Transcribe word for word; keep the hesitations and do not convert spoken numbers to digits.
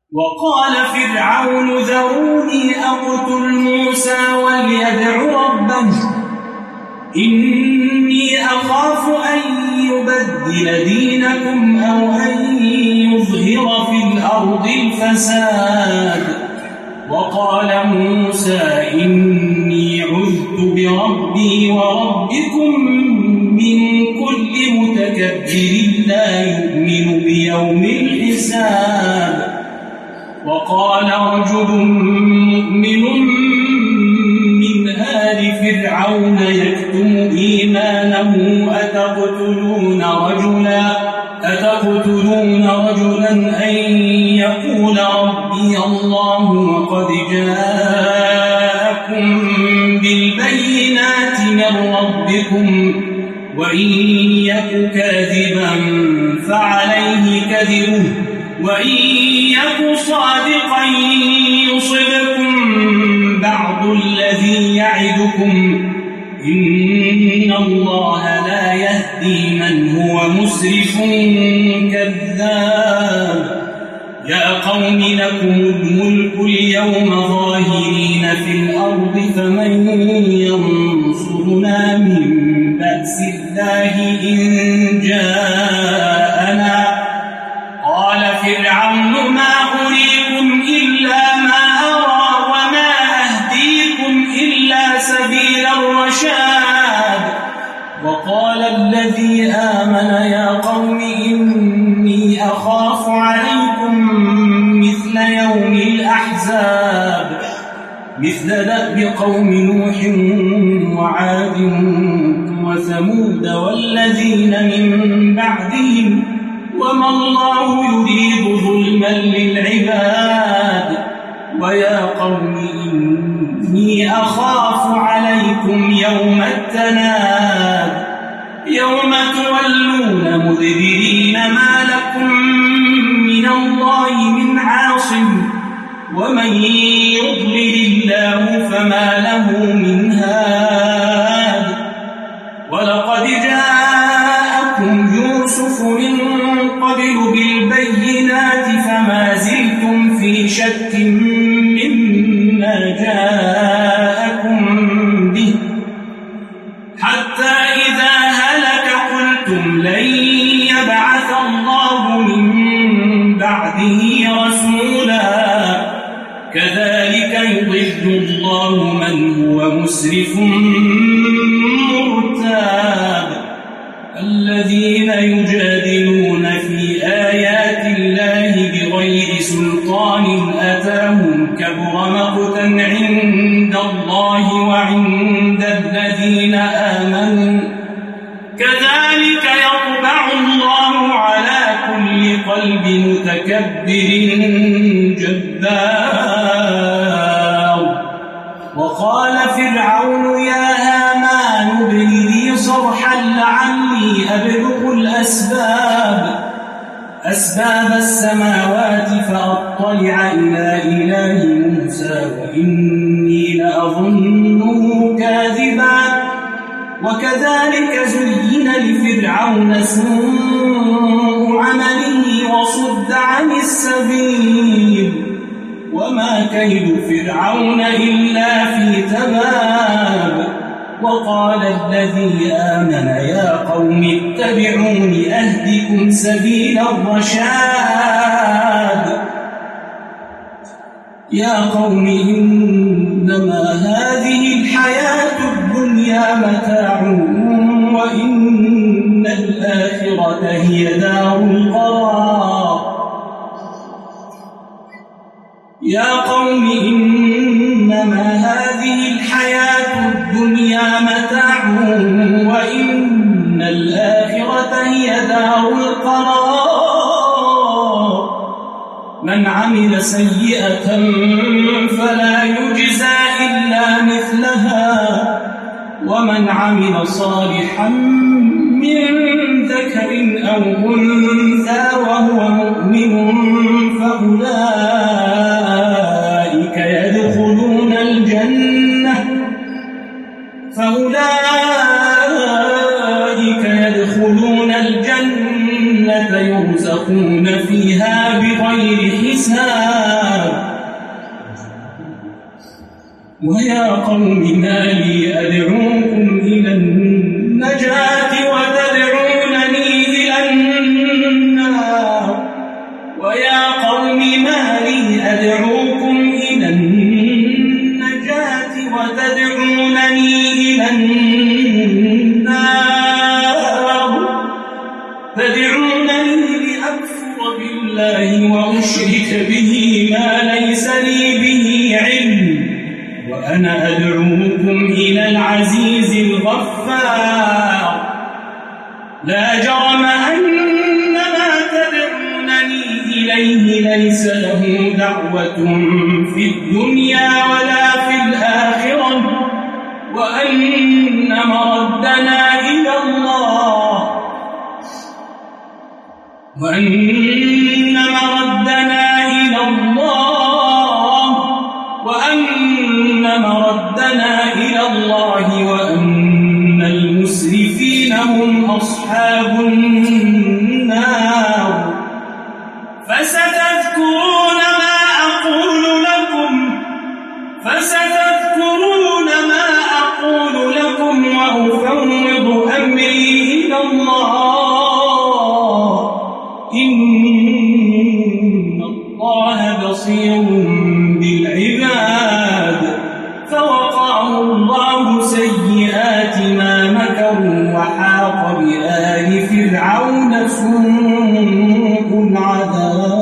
وقال فرعون ذروني أقتل موسى وليدع ربه إني أخاف أن يبدل دينكم أو أن يظهر في الأرض الفساد. وقال موسى إني عذت بربي وربكم من كل متكبر لا يؤمن بيوم الحساب. وقال رجل مؤمن من آل فرعون يكتم إيمانه أتقتلون رجلا أتقتلون رجلا أن يقول ربي الله وقد جاءكم بالبينات من ربكم وإن يك كاذبا فعليه كذبه وإن يك صادقا يصبكم بعض الذي يعدكم إن الله لا يهدي من هو مسرف كذاب. يا قوم لكم الملك اليوم ظاهرين في الأرض فمن ينصرنا من بأس الله إن جاءنا. قال فرعون ما أريكم إلا ما أرى وما أهديكم إلا سبيل الرشاد. وقال الذي آمن يا قوم إني أخاف عليكم مثل يوم الأحزاب مثل دأب قوم نوح وعاد وثمود والذين من بعدهم وما الله يريد ظلما للعباد. ويا قوم إني أخاف عليكم يوم التناد يوم تولون مدبرين ما لكم من الله من عاصم ومن يضلل الله فما له من هاد. ولقد جاءكم يوسف من قبل بالبينات فما زلتم في شك مما جاءكم به حتى إذا هلك قلتم لن يبعث الله من بعده رسولا كذلك يضل الله من هو مسرف مرتاب. الذين يجادلون في آيات الله بغير سلطان أتاهم كبر مقتا عند الله وعند الذين آمنوا كذلك يطبع الله على كل قلب متكبر جبار. وقال فرعون يا هامان ابن لي صرحا لعلي أبلغ الأسباب أسباب السماوات فأطلع إلى إله موسى وإني لأظنه كاذبا. وكذلك زين لفرعون سوء عمله وصد عن السبيل وما كيد فرعون إلا في تباب. وقال الذي آمن يا قوم اتبعون أهدكم سبيل الرشاد. يا قوم إنما هذه الحياة الدنيا متاع وإن الآخرة هي دار القرار. يا قوم إنما هذه الحياة الدنيا متاع وإن الآخرة هي دار القرار. من عمل سيئة فلا يجزى إلا مثلها ومن عمل صالحا من ذكر أو أنثى وهو مؤمن فأولئك يدخلون الجنة فأولئك يدخلون الجنة يرزقون فيها بغير حساب. ويا قوم ما لي أدعوكم إلى النجاة وتدعونني إلى النار ويا قوم ما لي أدعوكم إلى النجاة وتدعونني إلى النار تدعونني لأكفر بالله وأشرك به ما ليس لي به علم وأنا أدعوكم إلى العزيز الغفار لا جرم أن ما تدعونني إليه ليس له دعوة في الدنيا ولا في الآخرة وأن مردنا إلى الله وأن مردنا إلى الله وأن مردنا إلى الله وأن المسرفين هم أصحاب النار فستذكرون ما أقول لكم فستذكرون ما أقول لكم وأفوض أمري إلى الله إن الله بصير بالعباد فوقاه الله سيئات ما مكروا وحاق بآل فرعون سوء العذاب